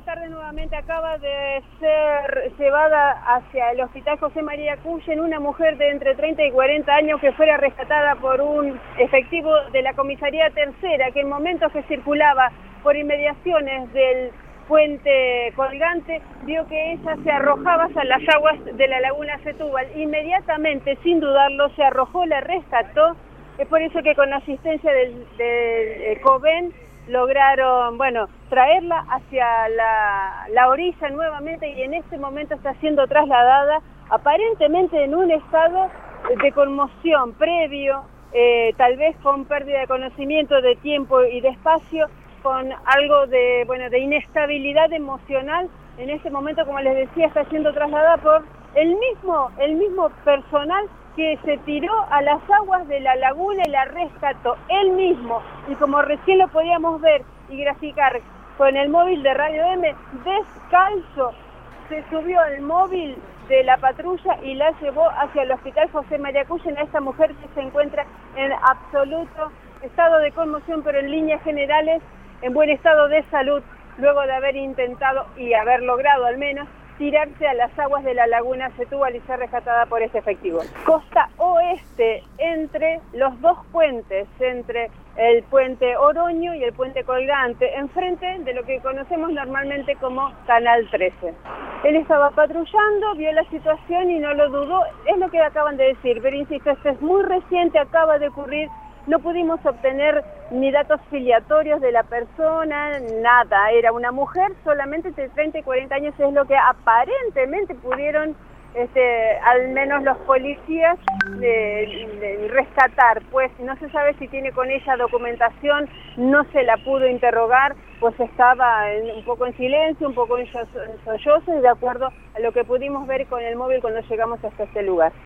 tarde nuevamente acaba de ser llevada hacia el Hospital José María Cuyen una mujer de entre 30 y 40 años que fuera rescatada por un efectivo de la Comisaría Tercera, que en momentos que circulaba por inmediaciones del puente colgante, vio que ella se arrojaba hacia las aguas de la laguna Setúbal. Inmediatamente, sin dudarlo, se arrojó, la rescató. Es por eso que con la asistencia del COVEN lograron, traerla hacia la orilla nuevamente, y en este momento está siendo trasladada aparentemente en un estado de conmoción previo, tal vez con pérdida de conocimiento, de tiempo y de espacio, con algo de inestabilidad emocional. En este momento, como les decía, está siendo trasladada por el mismo personal que se tiró a las aguas de la laguna y la rescató él mismo. Y como recién lo podíamos ver y graficar con el móvil de Radio M, descalzo, se subió al móvil de la patrulla y la llevó hacia el Hospital José María Cuyen a esta mujer que se encuentra en absoluto estado de conmoción, pero en líneas generales en buen estado de salud, luego de haber intentado y haber logrado al menos tirarse a las aguas de la laguna Setúbal y ser rescatada por este efectivo. Costa oeste, entre los dos puentes, entre el puente Oroño y el puente Colgante, enfrente de lo que conocemos normalmente como Canal 13. Él estaba patrullando, vio la situación y no lo dudó, es lo que acaban de decir, pero insisto, esto es muy reciente, acaba de ocurrir. No pudimos obtener ni datos filiatorios de la persona, nada. Era una mujer solamente entre 30 y 40 años, es lo que aparentemente pudieron, al menos los policías, de rescatar. Pues no se sabe si tiene con ella documentación, no se la pudo interrogar, pues estaba un poco en silencio, un poco en sollozos, de acuerdo a lo que pudimos ver con el móvil cuando llegamos hasta este lugar.